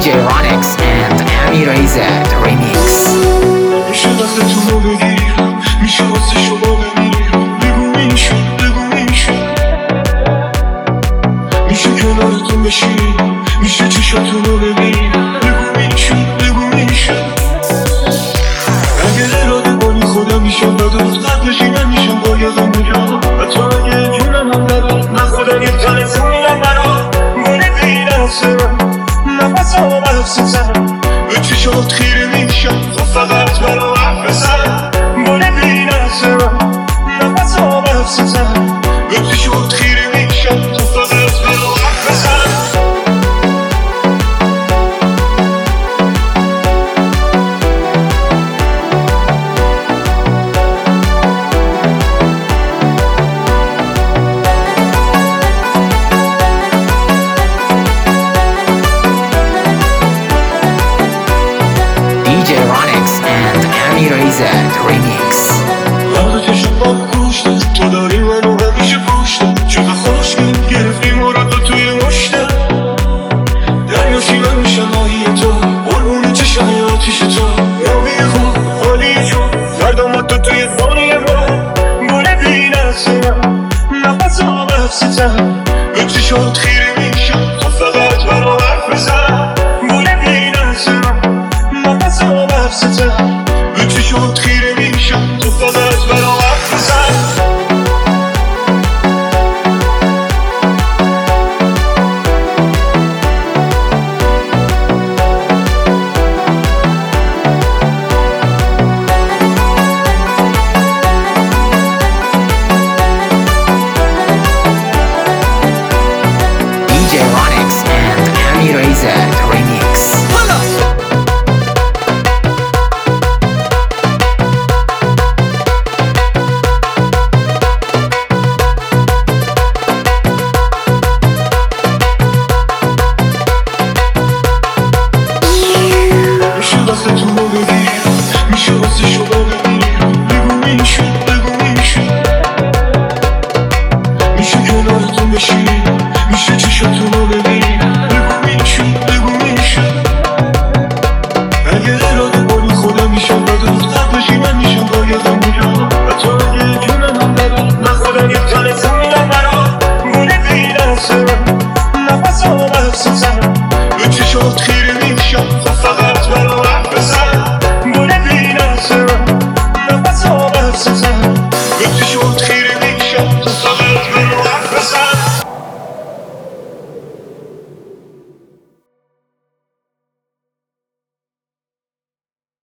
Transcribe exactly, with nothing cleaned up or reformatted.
جی Ronix and Amirezad remix. میشه دستتون رو بگیرم، میشه واسه شما بمیرم. بگو میشه، بگو میشه میشه کنارتون بشینم، میشه چشاتون رو ببینم. بگو میشه، بگو میشه اگه اراده کنی خودم میشم ندارم قد بشینم میشم بایدم بگم. حتی اگه جونم هم ندارم من خودم یه تنه میرم برا گونه بینم سرم نفس ها بحث زنم به چشات خیره میشم خب فقط برا حرف بزنم گونه بینم سرم نفس ها بحث زنم به چشات خیره میشم خب فقط برا حرف بزنم. دی جی Ronix and Amirezad remix. وقتا چشم با گوشته تو داری منو همیشه پوشته چقدر خوشگل گرفتی مرا تو توی مشته دریاشی من میشم ماهی تو قربون چشم آتیش تو یابی خوب حالی جون فردام تو توی ثانیه ما گونه بینه سرم نفس ها بحث زنم به چشات خیره میشم تو فقط برا حرف بزنم گونه بینه سرم نفس ها بحث زنم به چشات خیره میشم تو فقط برا حرف بزنم. دی جی Ronix and Amirezad remix. میشه دستتون رو بگیرم، میشه واسه شما بمیرم. بگو میشه، بگو میشه میشه کنارتون بشینم، میشه چشاتون رو ببینم. بگو میشه، بگو میشه اگه اراده کنی خودم میشم ندارم قد بشی من میشم بایدم بگم. حتی اگه جونم هم ندارم من خودم یه تنه میرم برا گونه بینم سرم نفس ها بحث زنم به چشات خیره میشم خب فقط برا حرف بزنم گونه بینم سرم نفس ها بحث زنم به چشات خیره میشم